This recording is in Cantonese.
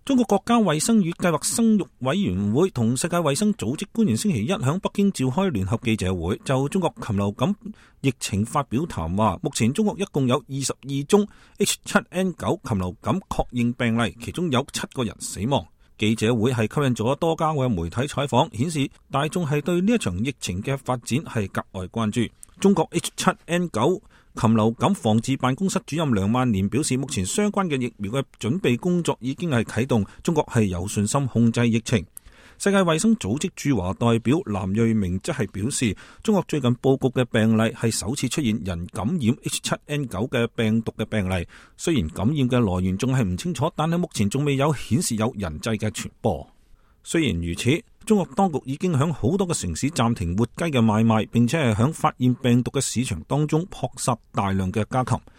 中國國家衛生與計劃生育委員會同世界衛生組織官員星期一響北京召開聯合記者會，就中國禽流感疫情發表談話。目前中國一共有22宗 H7N9 禽流感確認病例，其中有7個人死亡。記者會係吸引咗多家嘅媒體採訪，顯示大眾係對呢一場疫情嘅發展係格外關注。中國 H7N9 禽流感防治辦公室主任梁萬年表示，目前相關嘅疫苗嘅準備工作已經係啟動，中國係有信心控制疫情。世界衛生組織駐華代表藍瑞明則係表示，中國最近報告嘅病例係首次出現人感染 H7N9 嘅病毒嘅病例，雖然感染嘅來源仲係唔清楚，但係目前仲未有顯示有人際嘅傳播。雖然如此，中國當局已經響好多個城市暫停活雞嘅買賣，並且係響發現病毒嘅市場當中撲殺大量嘅家禽。